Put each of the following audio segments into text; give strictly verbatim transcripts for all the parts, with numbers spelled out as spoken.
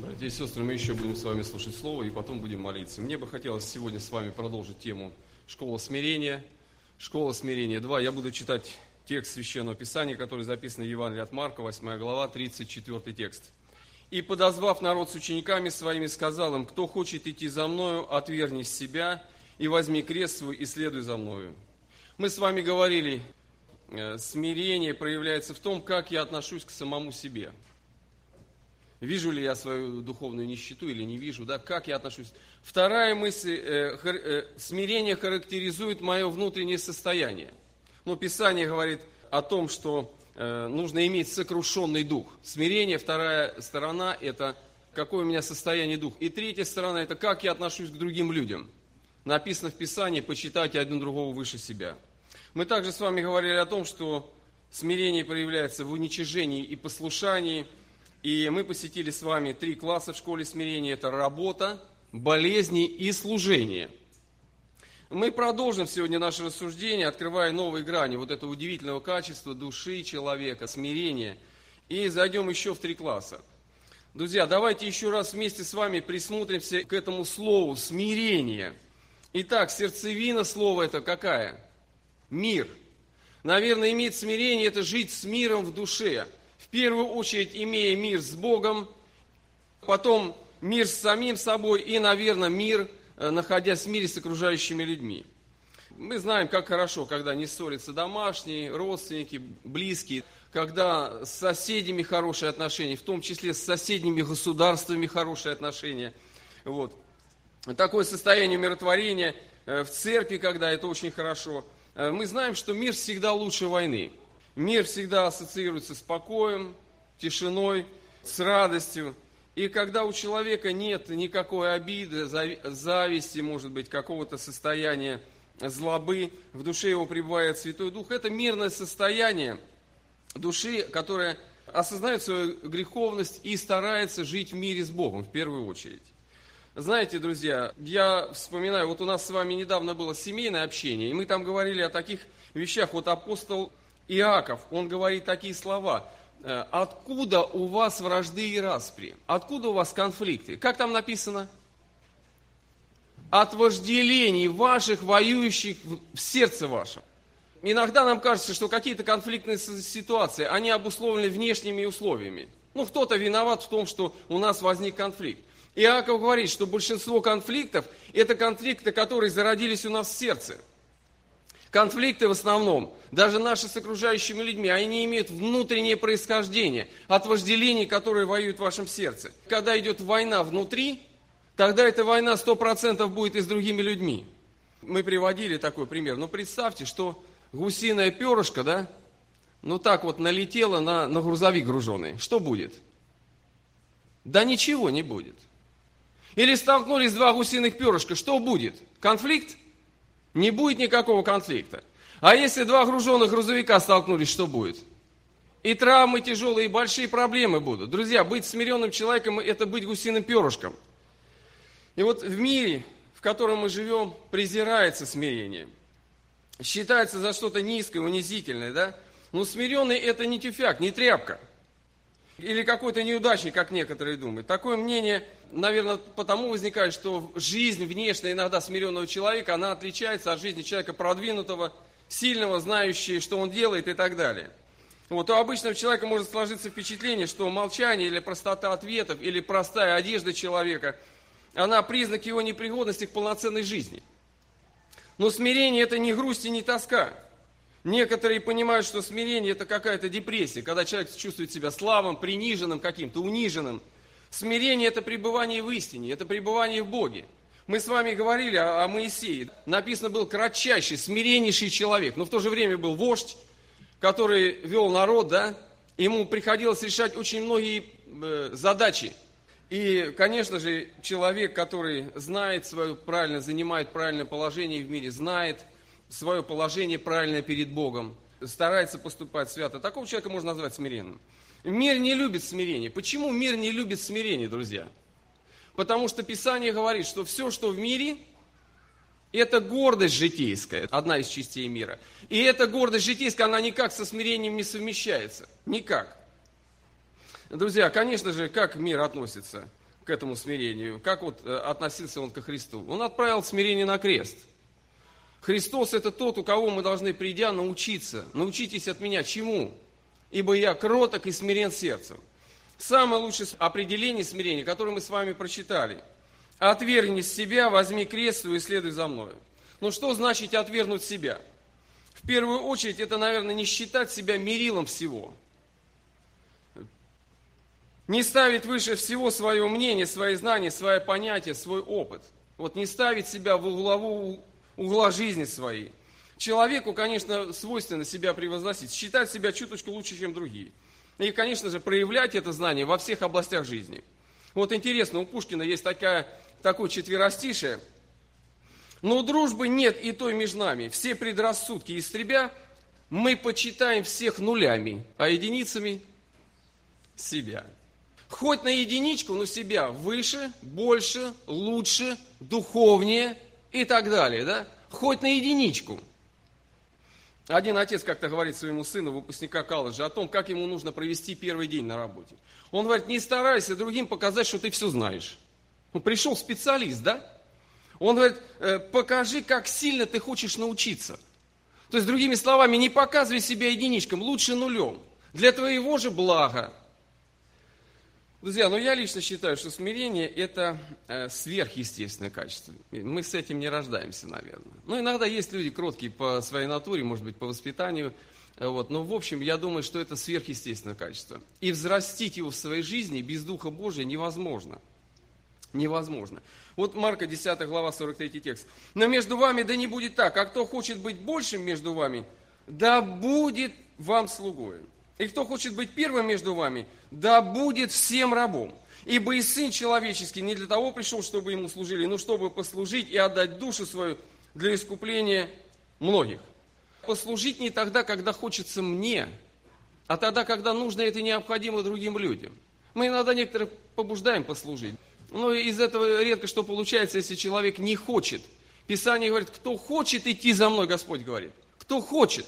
Братья и сестры, мы еще будем с вами слушать Слово и потом будем молиться. Мне бы хотелось сегодня с вами продолжить тему «Школа смирения». «Школа смирения два». Я буду читать текст Священного Писания, который записан в Евангелии от Марка, восьмая глава, тридцать четвёртый текст. «И, подозвав народ с учениками своими, сказал им: кто хочет идти за мною, отвергни себя и возьми крест свой и следуй за мною». Мы с вами говорили, смирение проявляется в том, как я отношусь к самому себе. Вижу ли я свою духовную нищету или не вижу, да, как я отношусь. Вторая мысль, э, хар, э, смирение характеризует мое внутреннее состояние. Ну, Писание говорит о том, что э, нужно иметь сокрушенный дух. Смирение, вторая сторона, это какое у меня состояние духа. И третья сторона, это как я отношусь к другим людям. Написано в Писании: почитайте один другого выше себя. Мы также с вами говорили о том, что смирение проявляется в уничижении и послушании. И мы посетили с вами три класса в школе смирения. Это работа, болезни и служение. Мы продолжим сегодня наше рассуждение, открывая новые грани вот этого удивительного качества души человека, смирения. И зайдем еще в три класса. Друзья, давайте еще раз вместе с вами присмотримся к этому слову смирение. Итак, сердцевина слова это какая? Мир. Наверное, иметь смирение – это жить с миром в душе. В первую очередь, имея мир с Богом, потом мир с самим собой и, наверное, мир, находясь в мире с окружающими людьми. Мы знаем, как хорошо, когда не ссорятся домашние, родственники, близкие, когда с соседями хорошие отношения, в том числе с соседними государствами хорошие отношения. Вот. Такое состояние умиротворения в церкви, когда это очень хорошо. Мы знаем, что мир всегда лучше войны. Мир всегда ассоциируется с покоем, тишиной, с радостью. И когда у человека нет никакой обиды, зависти, может быть, какого-то состояния злобы, в душе его пребывает Святой Дух, это мирное состояние души, которое осознает свою греховность и старается жить в мире с Богом в первую очередь. Знаете, друзья, я вспоминаю, вот у нас с вами недавно было семейное общение, и мы там говорили о таких вещах. Вот апостол Иаков, он говорит такие слова: откуда у вас вражды и распри? Откуда у вас конфликты? Как там написано? От вожделений ваших, воюющих в сердце вашем. Иногда нам кажется, что какие-то конфликтные ситуации, они обусловлены внешними условиями. Ну, кто-то виноват в том, что у нас возник конфликт. Иаков говорит, что большинство конфликтов – это конфликты, которые зародились у нас в сердце. Конфликты в основном, даже наши с окружающими людьми, они имеют внутреннее происхождение от вожделений, которые воюют в вашем сердце. Когда идет война внутри, тогда эта война сто процентов будет и с другими людьми. Мы приводили такой пример. Ну, представьте, что гусиное перышко, да, ну так вот налетело на, на грузовик груженый. Что будет? Да ничего не будет. Или столкнулись два гусиных перышка, что будет? Конфликт? Не будет никакого конфликта. А если два груженных грузовика столкнулись, что будет? И травмы тяжелые, и большие проблемы будут. Друзья, быть смиренным человеком – это быть гусиным перышком. И вот в мире, в котором мы живем, презирается смирение. Считается за что-то низкое, унизительное, да? Но смиренный – это не тюфяк, не тряпка. Или какой-то неудачник, как некоторые думают. Такое мнение, наверное, потому возникает, что жизнь внешняя иногда смиренного человека, она отличается от жизни человека продвинутого, сильного, знающего, что он делает и так далее. Вот у обычного человека может сложиться впечатление, что молчание или простота ответов, или простая одежда человека, она признак его непригодности к полноценной жизни. Но смирение – это не грусть и не тоска. Некоторые понимают, что смирение – это какая-то депрессия, когда человек чувствует себя слабым, приниженным каким-то, униженным. Смирение – это пребывание в истине, это пребывание в Боге. Мы с вами говорили о, о Моисее. Написано, был кратчайший, смиреннейший человек, но в то же время был вождь, который вел народ, да, ему приходилось решать очень многие э, задачи. И, конечно же, человек, который знает свое правильно, занимает правильное положение в мире, знает свое положение правильное перед Богом, старается поступать свято. Такого человека можно назвать смиренным. Мир не любит смирение. Почему мир не любит смирение, друзья? Потому что Писание говорит, что все, что в мире, это гордость житейская, одна из частей мира. И эта гордость житейская, она никак со смирением не совмещается. Никак. Друзья, конечно же, как мир относится этому смирению. Как вот относился он ко Христу? Он отправил смирение на крест. Христос – это тот, у кого мы должны, придя, научиться. Научитесь от меня чему? Ибо я кроток и смирен сердцем. Самое лучшее определение смирения, которое мы с вами прочитали. Отвергни себя, возьми крест свой и следуй за мною. Ну что значит отвергнуть себя? В первую очередь, это, наверное, не считать себя мерилом всего. Не ставить выше всего свое мнение, свои знания, свои понятия, свой опыт. Вот не ставить себя в главу угла жизни своей. Человеку, конечно, свойственно себя превозносить, считать себя чуточку лучше, чем другие. И, конечно же, проявлять это знание во всех областях жизни. Вот интересно, у Пушкина есть такая, такое четверостишее. Но дружбы нет и той между нами. Все предрассудки истребя, мы почитаем всех нулями, а единицами себя. Хоть на единичку, но себя выше, больше, лучше, духовнее и так далее. Да? Хоть на единичку. Один отец как-то говорит своему сыну, выпускника колледжа, о том, как ему нужно провести первый день на работе. Он говорит, не старайся другим показать, что ты все знаешь. Ну, пришел специалист, да? Он говорит, покажи, как сильно ты хочешь научиться. То есть, другими словами, не показывай себя единичком, лучше нулем. Для твоего же блага. Друзья, ну я лично считаю, что смирение – это сверхъестественное качество. Мы с этим не рождаемся, наверное. Ну, иногда есть люди кроткие по своей натуре, может быть, по воспитанию. Вот. Но, в общем, я думаю, что это сверхъестественное качество. И взрастить его в своей жизни без Духа Божия невозможно. Невозможно. Вот Марка десятая глава, сорок третий текст. «Но между вами да не будет так, а кто хочет быть большим между вами, да будет вам слугою. И кто хочет быть первым между вами, да будет всем рабом. Ибо и Сын Человеческий не для того пришел, чтобы ему служили, но чтобы послужить и отдать душу свою для искупления многих». Послужить не тогда, когда хочется мне, а тогда, когда нужно это необходимо другим людям. Мы иногда некоторых побуждаем послужить. Но из этого редко что получается, если человек не хочет. Писание говорит, кто хочет идти за мной, Господь говорит. Кто хочет.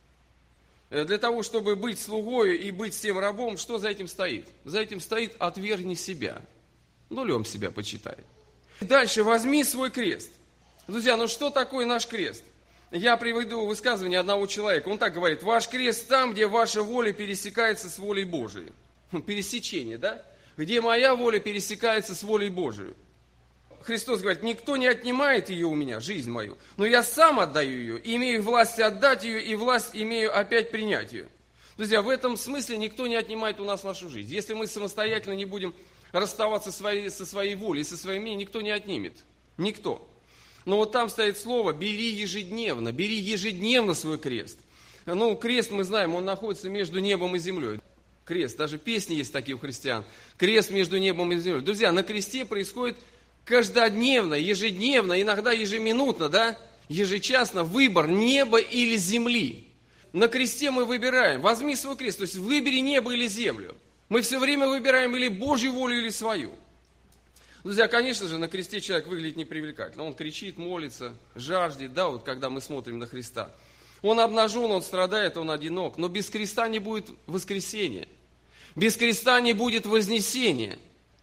Для того, чтобы быть слугою и быть всем рабом, что за этим стоит? За этим стоит отвергни себя. Нулем себя почитай. Дальше возьми свой крест. Друзья, ну что такое наш крест? Я приведу высказывание одного человека. Он так говорит, ваш крест там, где ваша воля пересекается с волей Божией. Пересечение, да? Где моя воля пересекается с волей Божией. Христос говорит, никто не отнимает ее у меня, жизнь мою, но я сам отдаю ее, и имею власть отдать ее, и власть имею опять принять ее. Друзья, в этом смысле никто не отнимает у нас нашу жизнь. Если мы самостоятельно не будем расставаться своей, со своей волей, со своим мнением, никто не отнимет. Никто. Но вот там стоит слово, бери ежедневно, бери ежедневно свой крест. Ну, крест, мы знаем, он находится между небом и землей. Крест, даже песни есть такие у христиан. Крест между небом и землей. Друзья, на кресте происходит каждодневно, ежедневно, иногда ежеминутно, да, ежечасно выбор неба или земли. На кресте мы выбираем, возьми свой крест, то есть выбери небо или землю. Мы все время выбираем или Божью волю, или свою. Друзья, конечно же, на кресте человек выглядит непривлекательно. Он кричит, молится, жаждет, да, вот когда мы смотрим на Христа. Он обнажен, он страдает, он одинок, но без креста не будет воскресения. Без креста не будет вознесения.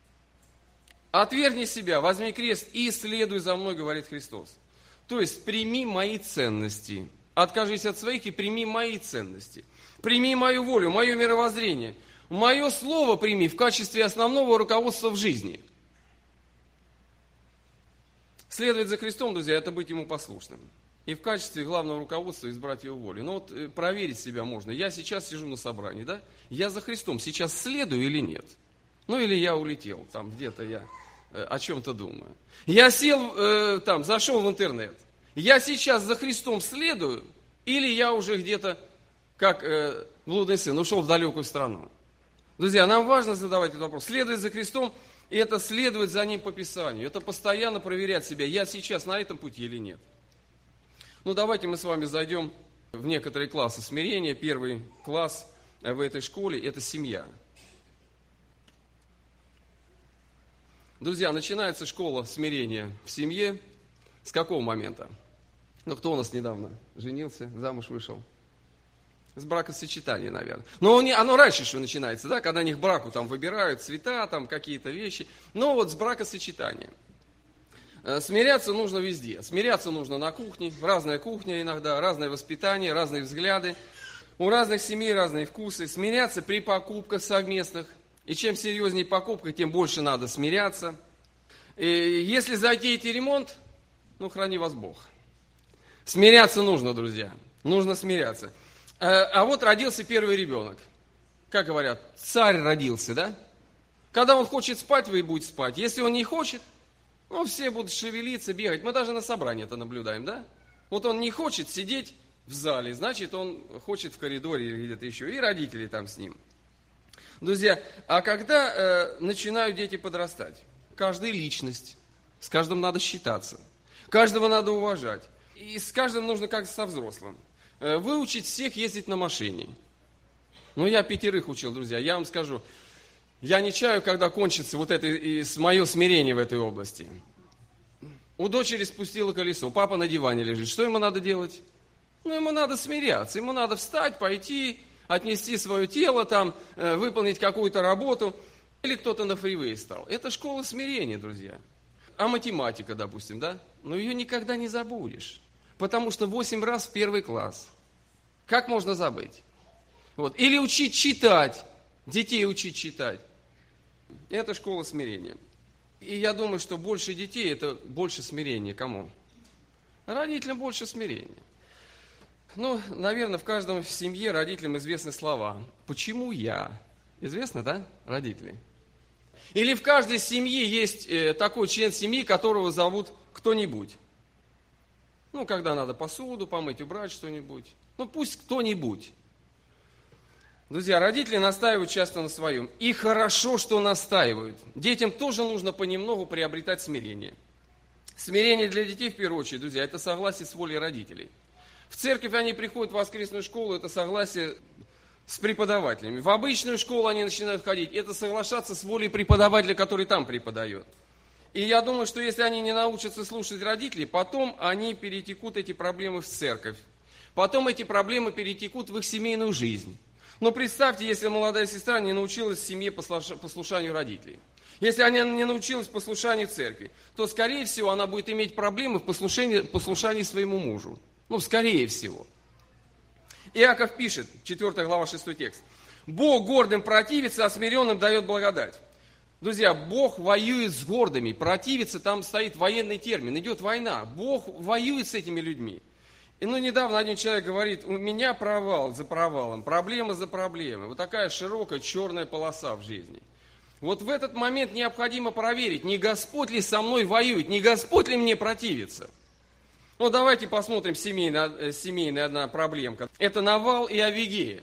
Отвергни себя, возьми крест и следуй за мной, говорит Христос. То есть прими мои ценности. Откажись от своих и прими мои ценности. Прими мою волю, мое мировоззрение. Мое слово прими в качестве основного руководства в жизни. Следовать за Христом, друзья, это быть Ему послушным. И в качестве главного руководства избрать Его волю. Ну вот проверить себя можно. Я сейчас сижу на собрании, да? Я за Христом сейчас следую или нет? Ну или я улетел, там где-то я э, о чем-то думаю. Я сел, э, там, зашел в интернет. Я сейчас за Христом следую, или я уже где-то, как э, блудный сын, ушел в далекую страну. Друзья, нам важно задавать этот вопрос. Следовать за Христом, и это следовать за Ним по Писанию. Это постоянно проверять себя, я сейчас на этом пути или нет. Ну, давайте мы с вами зайдем в некоторые классы смирения. Первый класс в этой школе – это семья. Друзья, начинается школа смирения в семье. С какого момента? Ну, кто у нас недавно женился, замуж вышел? С бракосочетания, наверное. Но оно раньше еще начинается, да, когда они к браку там выбирают цвета, там какие-то вещи. Но вот с бракосочетания. Смиряться нужно везде. Смиряться нужно на кухне. Разная кухня иногда, разное воспитание, разные взгляды. У разных семей разные вкусы. Смиряться при покупках совместных. И чем серьезнее покупка, тем больше надо смиряться. И если затеете ремонт, ну, храни вас Бог. Смиряться нужно, друзья. Нужно смиряться. А вот родился первый ребенок. Как говорят, царь родился, да? Когда он хочет спать, вы будете спать. Если он не хочет, ну, все будут шевелиться, бегать. Мы даже на собрании это наблюдаем, да? Вот он не хочет сидеть в зале, значит, он хочет в коридоре или где-то еще. И родители там с ним. Друзья, а когда э, начинают дети подрастать? Каждая личность. С каждым надо считаться. Каждого надо уважать. И с каждым нужно как со взрослым. Выучить всех ездить на машине. Ну, я пятерых учил, друзья. Я вам скажу, я не чаю, когда кончится вот это и мое смирение в этой области. У дочери спустило колесо, папа на диване лежит. Что ему надо делать? Ну, ему надо смиряться, ему надо встать, пойти, отнести свое тело, там, выполнить какую-то работу. Или кто-то на фривее стал. Это школа смирения, друзья. А математика, допустим, да? Но ее никогда не забудешь. Потому что восемь раз в первый класс. Как можно забыть? Вот. Или учить читать. Детей учить читать. Это школа смирения. И я думаю, что больше детей, это больше смирения. Кому? Родителям больше смирения. Ну, наверное, в каждом семье родителям известны слова. Почему я? Известно, да, родители? Или в каждой семье есть такой член семьи, которого зовут кто-нибудь. Ну, когда надо посуду помыть, убрать что-нибудь. Ну, пусть кто-нибудь. Друзья, родители настаивают часто на своем. И хорошо, что настаивают. Детям тоже нужно понемногу приобретать смирение. Смирение для детей, в первую очередь, друзья, это согласие с волей родителей. В церковь они приходят в воскресную школу, это согласие с преподавателями. В обычную школу они начинают ходить, это соглашаться с волей преподавателя, который там преподает. И я думаю, что если они не научатся слушать родителей, потом они перетекут эти проблемы в церковь. Потом эти проблемы перетекут в их семейную жизнь. Но представьте, если молодая сестра не научилась в семье послушанию родителей. Если она не научилась послушанию церкви, то, скорее всего, она будет иметь проблемы в послушании, послушании своему мужу. Ну, скорее всего. Иаков пишет, четвёртая глава, шестой текст. «Бог гордым противится, а смиренным дает благодать». Друзья, Бог воюет с гордыми. Противиться, там стоит военный термин. Идет война. Бог воюет с этими людьми. И ну, недавно один человек говорит, у меня провал за провалом, проблема за проблемой. Вот такая широкая черная полоса в жизни. Вот в этот момент необходимо проверить, не Господь ли со мной воюет, не Господь ли мне противится. Ну, давайте посмотрим семейная, семейная одна проблемка. Это Навал и Авигея.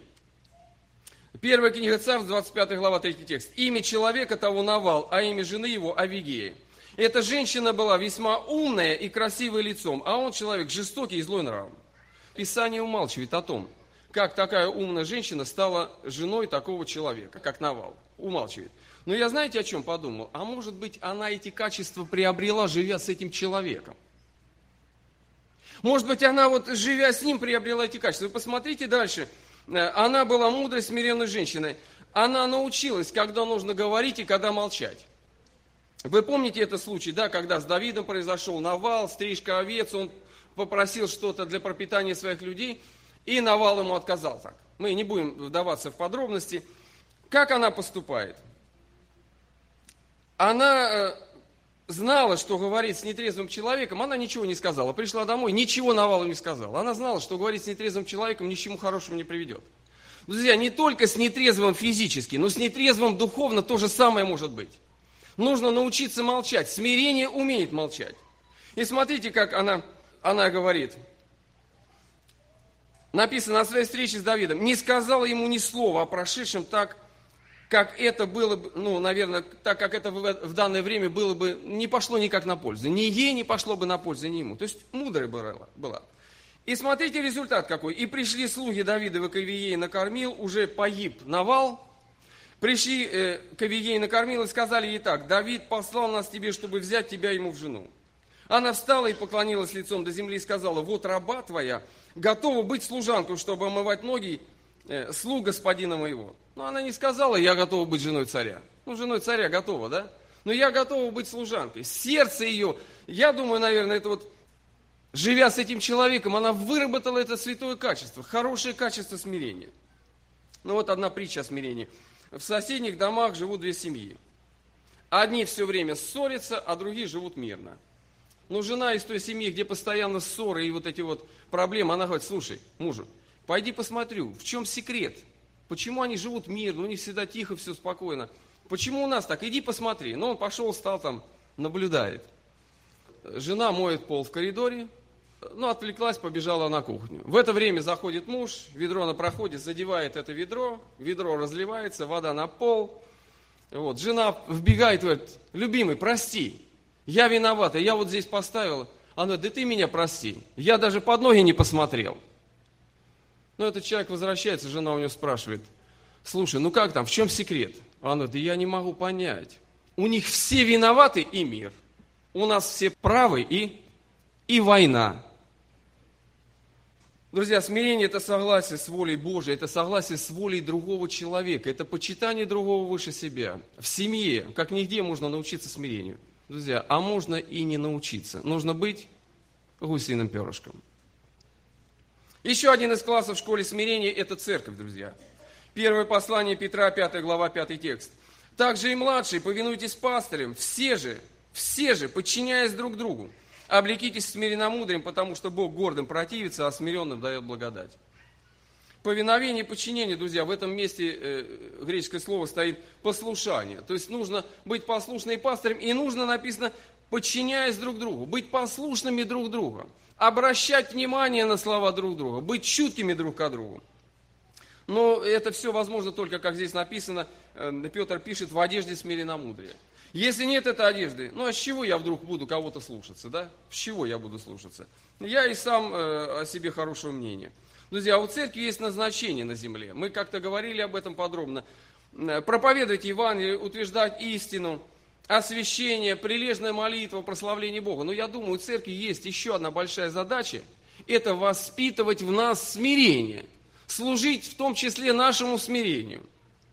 Первая книга Царств, двадцать пятая глава, третий текст. Имя человека того Навал, а имя жены его Авигея. Эта женщина была весьма умная и красивая лицом, а он человек жестокий и злой нравом. Писание умалчивает о том, как такая умная женщина стала женой такого человека, как Навал. Умалчивает. Но я знаете, о чем подумал? А может быть, она эти качества приобрела, живя с этим человеком. Может быть, она вот, живя с ним, приобрела эти качества. Вы посмотрите дальше. Она была мудрой, смиренной женщиной. Она научилась, когда нужно говорить и когда молчать. Вы помните этот случай, да, когда с Давидом произошел навал, стрижка овец, он попросил что-то для пропитания своих людей, и Навал ему отказал так. Мы не будем вдаваться в подробности. Как она поступает? Она знала, что говорить с нетрезвым человеком, она ничего не сказала. Пришла домой, ничего Навалу не сказала. Она знала, что говорить с нетрезвым человеком ни к чему хорошему не приведет. Друзья, не только с нетрезвым физически, но с нетрезвым духовно то же самое может быть. Нужно научиться молчать. Смирение умеет молчать. И смотрите, как она, она говорит. Написано о своей встрече с Давидом. Не сказала ему ни слова о прошедшем так, как это было бы, ну, наверное, так как это в данное время было бы, не пошло никак на пользу. Ни ей не пошло бы на пользу, ни ему. То есть мудрая была. И смотрите результат какой. И пришли слуги Давида к Авигее накормил, уже погиб Навал. Пришли э, к Авигее накормил и сказали ей так: Давид послал нас тебе, чтобы взять тебя ему в жену. Она встала и поклонилась лицом до земли и сказала: вот раба твоя готова быть служанкой, чтобы омывать ноги э, слуг господина моего. Но она не сказала, я готова быть женой царя. Ну, женой царя готова, да? Но я готова быть служанкой. Сердце ее, я думаю, наверное, это вот, живя с этим человеком, она выработала это святое качество, хорошее качество смирения. Ну, вот одна притча о смирении. В соседних домах живут две семьи. Одни все время ссорятся, а другие живут мирно. Но жена из той семьи, где постоянно ссоры и вот эти вот проблемы, она говорит, слушай, мужу, пойди посмотрю, в чем секрет? Почему они живут мирно, у них всегда тихо, все спокойно. Почему у нас так? Иди посмотри. Ну, он пошел, стал там, наблюдает. Жена моет пол в коридоре, ну, отвлеклась, побежала на кухню. В это время заходит муж, ведро на проходе, задевает это ведро, ведро разливается, вода на пол. Вот, жена вбегает и говорит, любимый, прости, я виновата, я вот здесь поставила. Она говорит, да ты меня прости, я даже под ноги не посмотрел. Ну, этот человек возвращается, жена у него спрашивает, слушай, ну как там, в чем секрет? Она говорит, да я не могу понять. У них все виноваты и мир. У нас все правы и, и война. Друзья, смирение – это согласие с волей Божией, это согласие с волей другого человека, это почитание другого выше себя. В семье, как нигде, можно научиться смирению. Друзья, а можно и не научиться. Нужно быть гусиным перышком. Еще один из классов в школе смирения – это церковь, друзья. Первое послание Петра, пятая глава, пятый текст. «Также и младшие, повинуйтесь пастырям, все же, все же, подчиняясь друг другу, облекитесь смиренномудрием, потому что Бог гордым противится, а смиренным дает благодать». Повиновение и подчинение, друзья, в этом месте э, греческое слово стоит послушание. То есть нужно быть послушным пастырем, и нужно, написано, подчиняясь друг другу, быть послушными друг другу, обращать внимание на слова друг друга, быть чуткими друг к другу. Но это все возможно только, как здесь написано, э, Петр пишет, в одежде смиренномудрия. Если нет этой одежды, ну а с чего я вдруг буду кого-то слушаться, да? С чего я буду слушаться? Я и сам э, о себе хорошего мнения. Друзья, у церкви есть назначение на земле. Мы как-то говорили об этом подробно. Проповедовать Евангелие, утверждать истину, освящение, прилежная молитва, прославление Бога. Но я думаю, у церкви есть еще одна большая задача. Это воспитывать в нас смирение. Служить в том числе нашему смирению.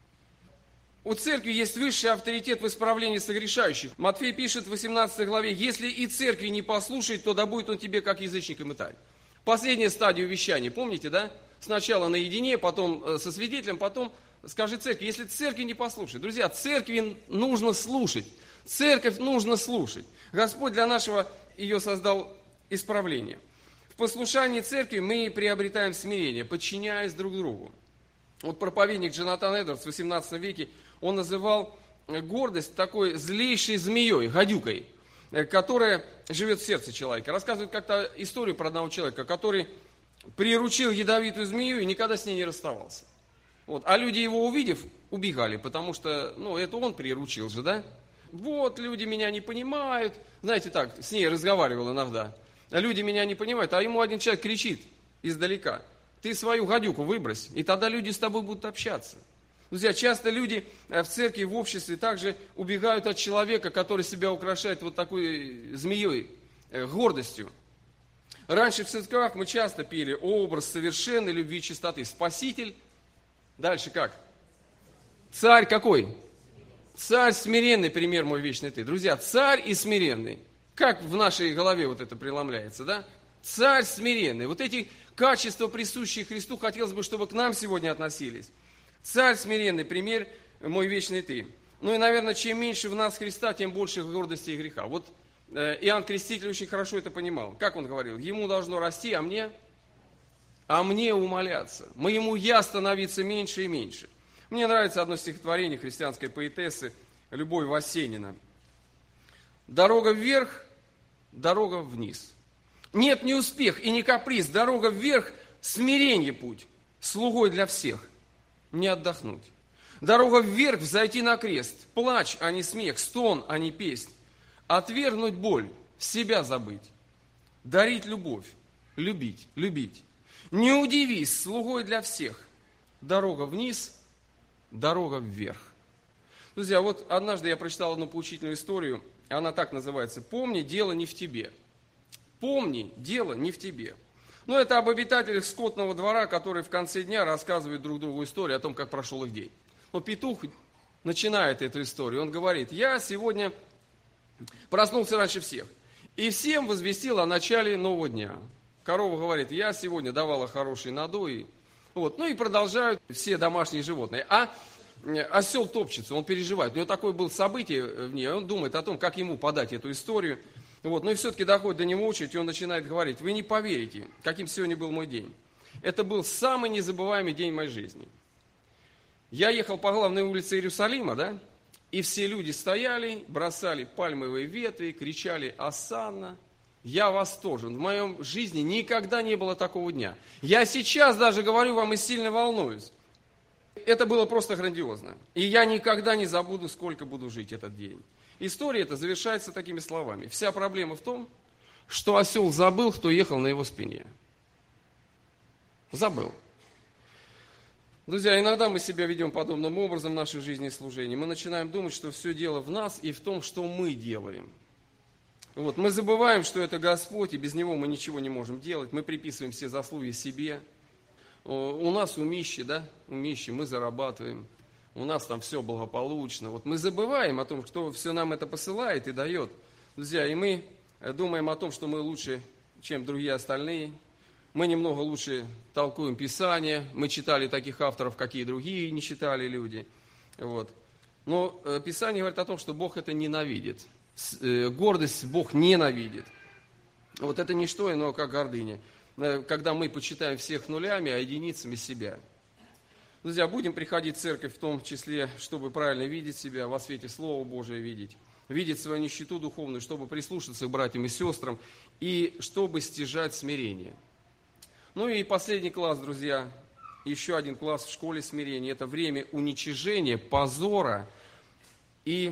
У церкви есть высший авторитет в исправлении согрешающих. Матфей пишет в восемнадцатой главе, если и церкви не послушает, то да будет он тебе как язычник и мытарь. Последняя стадия увещания, помните, да? Сначала наедине, потом со свидетелем, потом скажи церкви. Если церкви не послушает, друзья, церкви нужно слушать. Церковь нужно слушать. Господь для нашего ее создал исправление. В послушании церкви мы приобретаем смирение, подчиняясь друг другу. Вот проповедник Джонатан Эдвардс в восемнадцатом веке, он называл гордость такой злейшей змеей, гадюкой, которая живет в сердце человека. Рассказывает как-то историю про одного человека, который приручил ядовитую змею и никогда с ней не расставался. Вот. А люди его увидев, убегали, потому что, ну, это он приручил же, да? Вот, люди меня не понимают. Знаете, так, с ней разговаривал иногда. А люди меня не понимают, а ему один человек кричит издалека. Ты свою гадюку выбрось, и тогда люди с тобой будут общаться. Друзья, часто люди в церкви, в обществе также убегают от человека, который себя украшает вот такой змеей, гордостью. Раньше в церквах мы часто пели образ совершенной любви и чистоты. Спаситель. Дальше как? Царь какой? Царь смиренный, пример мой вечный ты. Друзья, царь и смиренный. Как в нашей голове вот это преломляется, да? Царь смиренный. Вот эти качества, присущие Христу, хотелось бы, чтобы к нам сегодня относились. Царь смиренный, пример мой вечный ты. Ну и, наверное, чем меньше в нас Христа, тем больше гордости и греха. Вот э, Иоанн Креститель очень хорошо это понимал. Как он говорил? Ему должно расти, а мне, а мне умаляться. Моему я становиться меньше и меньше. Мне нравится одно стихотворение христианской поэтессы Любовь Васенина. Дорога вверх, дорога вниз. Нет, не успех и не каприз, дорога вверх, смирение путь, слугой для всех. Не отдохнуть. Дорога вверх, взойти на крест. Плач, а не смех, стон, а не песнь. Отвергнуть боль, себя забыть. Дарить любовь, любить, любить. Не удивись, слугой для всех. Дорога вниз, дорога вверх. Друзья, вот однажды я прочитал одну поучительную историю. Она так называется. Помни, дело не в тебе. Помни, дело не в тебе. Ну, это об обитателях скотного двора, которые в конце дня рассказывают друг другу историю о том, как прошел их день. Но петух начинает эту историю. Он говорит: я сегодня проснулся раньше всех и всем возвестил о начале нового дня. Корова говорит: я сегодня давала хороший надой. Вот. Ну и продолжают все домашние животные. А осел топчется, он переживает. У него такое было событие в ней, он думает о том, как ему подать эту историю. Вот. Ну и все-таки доходит до него очередь, и он начинает говорить: вы не поверите, каким сегодня был мой день. Это был самый незабываемый день моей жизни. Я ехал по главной улице Иерусалима, да, и все люди стояли, бросали пальмовые ветви, кричали «Осанна». Я восторжен. В моем жизни никогда не было такого дня. Я сейчас даже говорю вам и сильно волнуюсь. Это было просто грандиозно. И я никогда не забуду, сколько буду жить этот день. История эта завершается такими словами. Вся проблема в том, что осел забыл, кто ехал на его спине. Забыл. Друзья, иногда мы себя ведем подобным образом в нашей жизни и служении. Мы начинаем думать, что все дело в нас и в том, что мы делаем. Вот, мы забываем, что это Господь, и без Него мы ничего не можем делать. Мы приписываем все заслуги себе. У нас умище, да, умище, мы зарабатываем. У нас там все благополучно. Вот мы забываем о том, кто все нам это посылает и дает. Друзья, и мы думаем о том, что мы лучше, чем другие остальные. Мы немного лучше толкуем Писание. Мы читали таких авторов, какие другие не читали люди. Вот. Но Писание говорит о том, что Бог это ненавидит. Гордость Бог ненавидит. Вот это не что иное, как гордыня. Когда мы почитаем всех нулями, а единицами себя. Друзья, будем приходить в церковь в том числе, чтобы правильно видеть себя, во свете Слова Божия видеть. Видеть свою нищету духовную, чтобы прислушаться к братьям и сестрам, и чтобы стяжать смирение. Ну и последний класс, друзья, еще один класс в школе смирения. Это время уничижения, позора и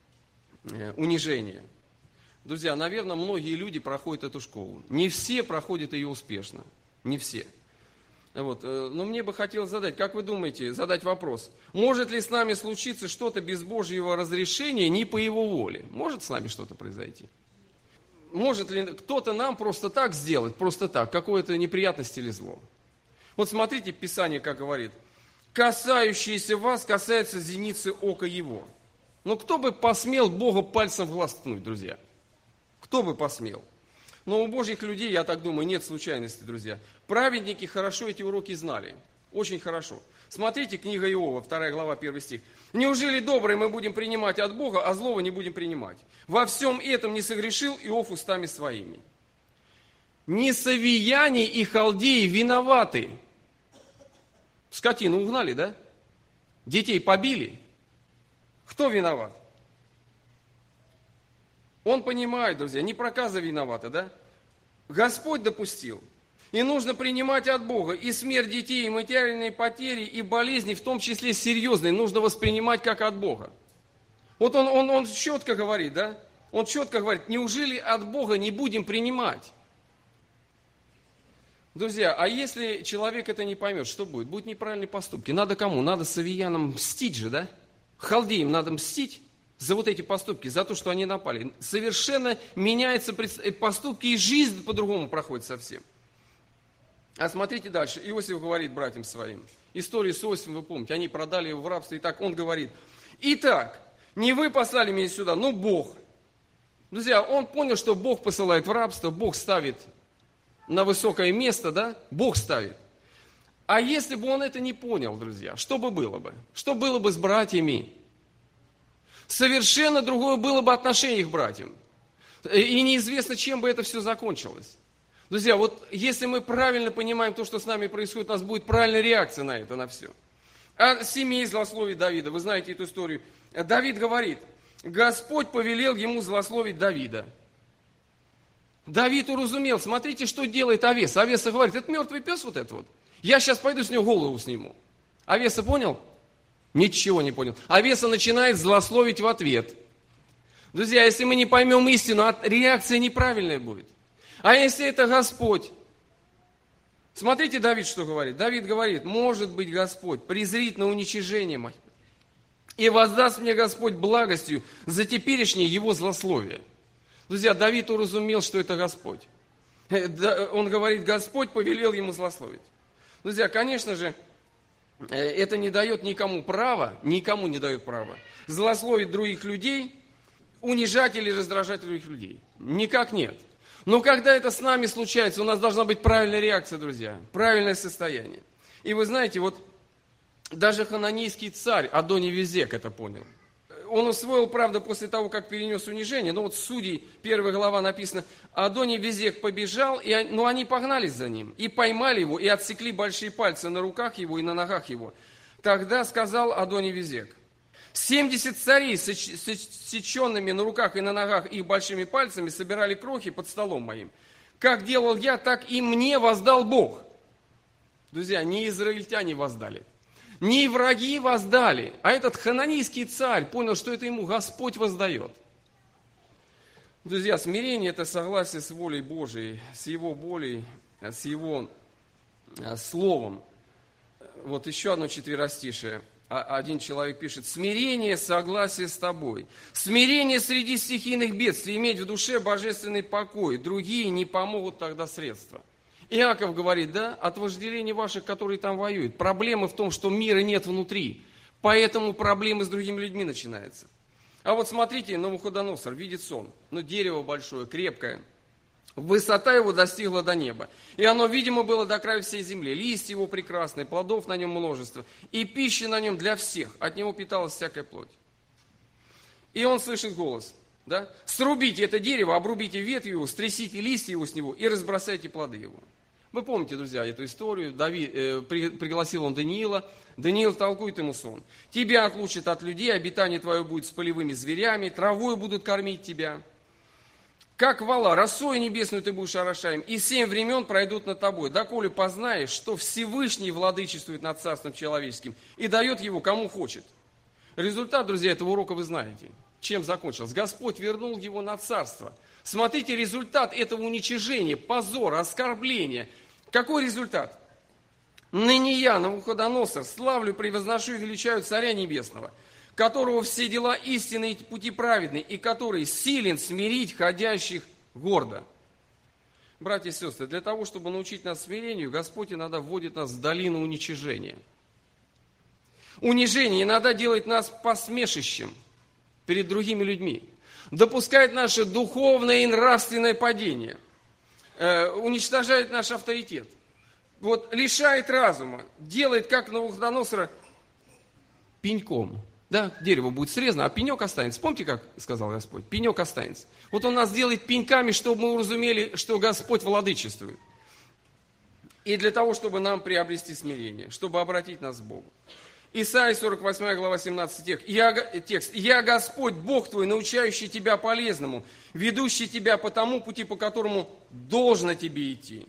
унижения. Друзья, наверное, многие люди проходят эту школу. Не все проходят ее успешно. Не все. Вот. Но мне бы хотелось задать, как вы думаете, задать вопрос. Может ли с нами случиться что-то без Божьего разрешения, не по Его воле? Может с нами что-то произойти? Может ли кто-то нам просто так сделать, просто так, какое-то неприятность или зло? Вот смотрите, Писание как говорит. Касающиеся вас касается зеницы ока Его. Но кто бы посмел Бога пальцем в глаз ткнуть, друзья? Кто бы посмел? Но у Божьих людей, я так думаю, нет случайности, друзья. Праведники хорошо эти уроки знали. Очень хорошо. Смотрите, книга Иова, вторая глава, первый стих. «Неужели доброе мы будем принимать от Бога, а злого не будем принимать? Во всем этом не согрешил Иов устами своими». Несавияне и халдеи виноваты. Скотину угнали, да? Детей побили. Кто виноват? Он понимает, друзья, не проказа виновата, да? Господь допустил. И нужно принимать от Бога. И смерть детей, и материальные потери, и болезни, в том числе серьезные, нужно воспринимать как от Бога. Вот он, он, он четко говорит, да? Он четко говорит, неужели от Бога не будем принимать? Друзья, а если человек это не поймет, что будет? Будут неправильные поступки. Надо кому? Надо савиянам мстить же, да? Халдеям надо мстить за вот эти поступки, за то, что они напали. Совершенно меняются поступки, и жизнь по-другому проходит совсем. А смотрите дальше. Иосиф говорит братьям своим. Историю с Иосифом вы помните. Они продали его в рабство. И так он говорит. Итак, не вы послали меня сюда, но Бог. Друзья, он понял, что Бог посылает в рабство, Бог ставит на высокое место, да? Бог ставит. А если бы он это не понял, друзья, что бы было бы? Что было бы с братьями? Совершенно другое было бы отношение к братьям. И неизвестно, чем бы это все закончилось. Друзья, вот если мы правильно понимаем то, что с нами происходит, у нас будет правильная реакция на это, на все. О семье злословит Давида, вы знаете эту историю. Давид говорит, Господь повелел ему злословить Давида. Давид уразумел, смотрите, что делает Овеса. Овеса говорит, это мертвый пес вот этот вот. Я сейчас пойду с него голову сниму. Овеса понял? Ничего не понял. Овеса начинает злословить в ответ. Друзья, если мы не поймем истину, реакция неправильная будет. А если это Господь? Смотрите, Давид что говорит. Давид говорит, может быть, Господь презрит на уничижение мое, и воздаст мне Господь благостью за теперешнее его злословие. Друзья, Давид уразумел, что это Господь. Он говорит, Господь повелел ему злословить. Друзья, конечно же, это не дает никому права, никому не дает права злословить других людей, унижать или раздражать других людей. Никак нет. Но когда это с нами случается, у нас должна быть правильная реакция, друзья, правильное состояние. И вы знаете, вот даже хананейский царь Адони-Везек это понял. Он усвоил, правда, после того, как перенес унижение. Но вот в Судей, первая глава написано, Адони-Везек побежал, и, но они погнались за ним, и поймали его, и отсекли большие пальцы на руках его и на ногах его. Тогда сказал Адони-Везек, семьдесят царей с сеченными на руках и на ногах их большими пальцами собирали крохи под столом моим. Как делал я, так и мне воздал Бог. Друзья, не израильтяне воздали. Не враги воздали, а этот хананейский царь понял, что это ему Господь воздает. Друзья, смирение – это согласие с волей Божией, с Его волей, с Его словом. Вот еще одно четверостишее. Один человек пишет, смирение – согласие с тобой. Смирение среди стихийных бедствий, иметь в душе божественный покой. Другие не помогут тогда средства. Иаков говорит, да, от вожделений ваших, которые там воюют. Проблема в том, что мира нет внутри. Поэтому проблемы с другими людьми начинаются. А вот смотрите, Навуходоносор видит сон. Ну, дерево большое, крепкое. Высота его достигла до неба. И оно, видимо, было до края всей земли. Листья его прекрасные, плодов на нем множество. И пищи на нем для всех. От него питалась всякая плоть. И он слышит голос. Да? Срубите это дерево, обрубите ветви его, стрясите листья его с него и разбросайте плоды его. Вы помните, друзья, эту историю. Давид, э, при, пригласил он Даниила. Даниил толкует ему сон. Тебя отлучат от людей, обитание твое будет с полевыми зверями, травой будут кормить тебя. Как вала, росой небесную ты будешь орошаем, и семь времен пройдут над тобой, доколе познаешь, что Всевышний владычествует над царством человеческим и дает его кому хочет. Результат, друзья, этого урока вы знаете. Чем закончилось? Господь вернул его на царство. Смотрите, результат этого уничижения, позора, оскорбления. Какой результат? Ныне я, Навуходоносор, славлю, превозношу и величаю Царя Небесного, которого все дела истинные и пути праведные, и который силен смирить ходящих гордо. Братья и сестры, для того, чтобы научить нас смирению, Господь иногда вводит нас в долину уничижения. Унижение иногда делает нас посмешищем перед другими людьми, допускает наше духовное и нравственное падение, э, уничтожает наш авторитет, вот, лишает разума, делает, как Навуходоносора, пеньком. Да, дерево будет срезано, а пенек останется. Помните, как сказал Господь? Пенек останется. Вот Он нас делает пеньками, чтобы мы уразумели, что Господь владычествует. И для того, чтобы нам приобрести смирение, чтобы обратить нас к Богу. Исайя сорок восьмая глава семнадцатый текст. Я, текст. «Я Господь, Бог твой, научающий тебя полезному, ведущий тебя по тому пути, по которому должно тебе идти».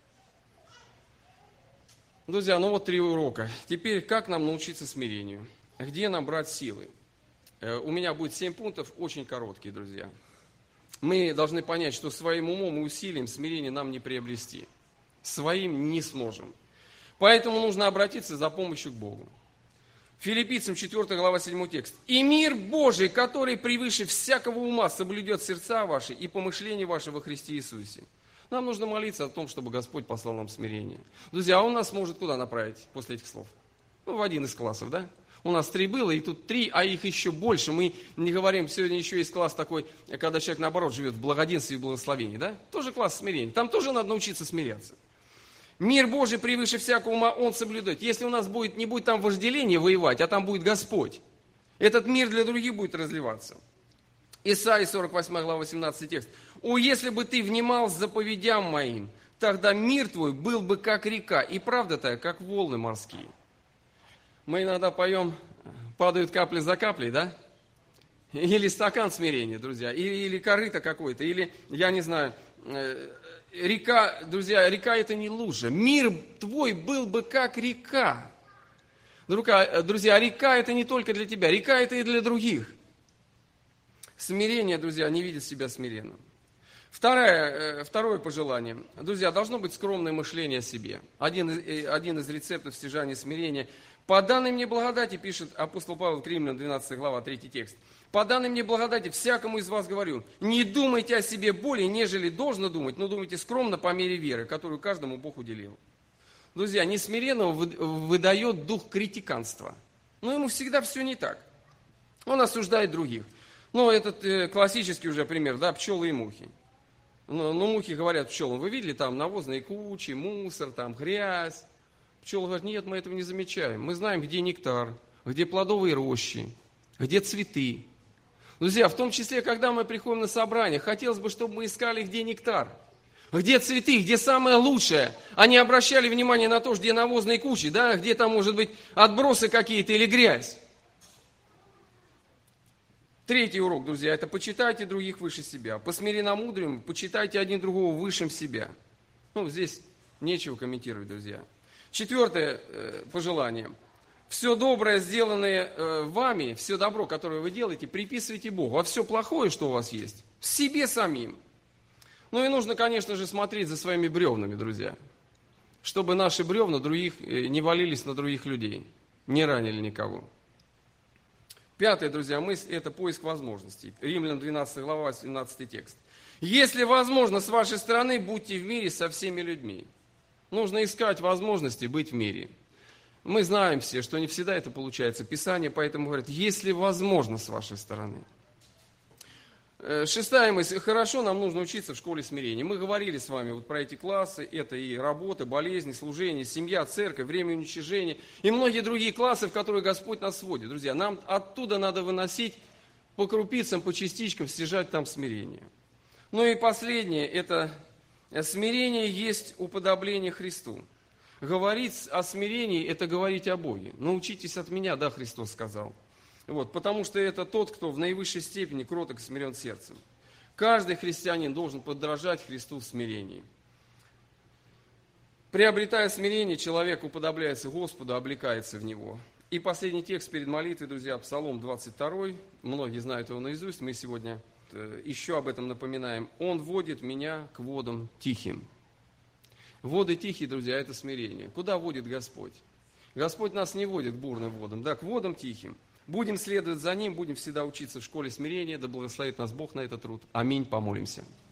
Друзья, ну вот три урока. Теперь, как нам научиться смирению? Где нам брать силы? У меня будет семь пунктов, очень короткие, друзья. Мы должны понять, что своим умом и усилием смирение нам не приобрести. Своим не сможем. Поэтому нужно обратиться за помощью к Богу. Филиппийцам четвёртая глава седьмой текст. «И мир Божий, который превыше всякого ума, соблюдет сердца ваши и помышления ваши во Христе Иисусе». Нам нужно молиться о том, чтобы Господь послал нам смирение. Друзья, а Он нас может куда направить после этих слов? Ну, в один из классов, да? У нас три было, и тут три, а их еще больше. Мы не говорим, сегодня еще есть класс такой, когда человек, наоборот, живет в благоденствии и благословении, да? Тоже класс смирения. Там тоже надо научиться смиряться. Мир Божий превыше всякого ума Он соблюдает. Если у нас будет, не будет там вожделение воевать, а там будет Господь, этот мир для других будет разливаться. Исайя сорок восьмая глава восемнадцатый текст. «О, если бы ты внимал заповедям моим, тогда мир твой был бы как река, и правда-то, как волны морские». Мы иногда поем, падают капли за каплей, да? Или стакан смирения, друзья, или, или корыто какое-то, или, я не знаю, э, река, друзья, река это не лужа. Мир твой был бы как река. Друзья, река это не только для тебя, река это и для других. Смирение, друзья, не видит себя смиренным. Второе, второе пожелание. Друзья, должно быть скромное мышление о себе. Один, один из рецептов стяжания смирения – По данной мне благодати, пишет апостол Павел к Римлянам, двенадцатая глава, третий текст. По данной мне благодати всякому из вас говорю, не думайте о себе более, нежели должно думать, но думайте скромно по мере веры, которую каждому Бог уделил. Друзья, несмиренного выдает дух критиканства. Но ему всегда все не так. Он осуждает других. Ну, этот э, классический уже пример, да, пчелы и мухи. Ну, ну, мухи говорят пчелам, вы видели там навозные кучи, мусор, там грязь. Пчелы говорят, нет, мы этого не замечаем. Мы знаем, где нектар, где плодовые рощи, где цветы. Друзья, в том числе, когда мы приходим на собрание, хотелось бы, чтобы мы искали, где нектар, где цветы, где самое лучшее, а не обращали внимание на то, где навозные кучи, да, где там, может быть, отбросы какие-то или грязь. Третий урок, друзья, это почитайте других выше себя. По смиренномудрию почитайте один другого выше себя. Ну, здесь нечего комментировать, друзья. Четвертое э, пожелание. Все доброе, сделанное э, вами, все добро, которое вы делаете, приписывайте Богу. А все плохое, что у вас есть, себе самим. Ну и нужно, конечно же, смотреть за своими бревнами, друзья. Чтобы наши бревна других, э, не валились на других людей, не ранили никого. Пятая, друзья, мысль – это поиск возможностей. Римлянам двенадцатая глава, семнадцатый текст. Если возможно, с вашей стороны, будьте в мире со всеми людьми. Нужно искать возможности быть в мире. Мы знаем все, что не всегда это получается. Писание поэтому говорит, если возможно с вашей стороны. Шестая мысль. Хорошо, нам нужно учиться в школе смирения. Мы говорили с вами вот про эти классы. Это и работа, болезни, служение, семья, церковь, время уничижения. И многие другие классы, в которые Господь нас сводит. Друзья, нам оттуда надо выносить по крупицам, по частичкам, стяжать там смирение. Ну и последнее. Это смирение есть уподобление Христу. Говорить о смирении – это говорить о Боге. Научитесь от меня, да, Христос сказал. Вот, потому что это тот, кто в наивысшей степени кроток и смирен сердцем. Каждый христианин должен подражать Христу в смирении. Приобретая смирение, человек уподобляется Господу, облекается в Него. И последний текст перед молитвой, друзья, Псалом двадцать второй. Многие знают его наизусть, мы сегодня еще об этом напоминаем. «Он водит меня к водам тихим». Воды тихие, друзья, это смирение. Куда водит Господь? Господь нас не водит к бурным водам, да, к водам тихим. Будем следовать за Ним, будем всегда учиться в школе смирения, да благословит нас Бог на этот труд. Аминь, помолимся.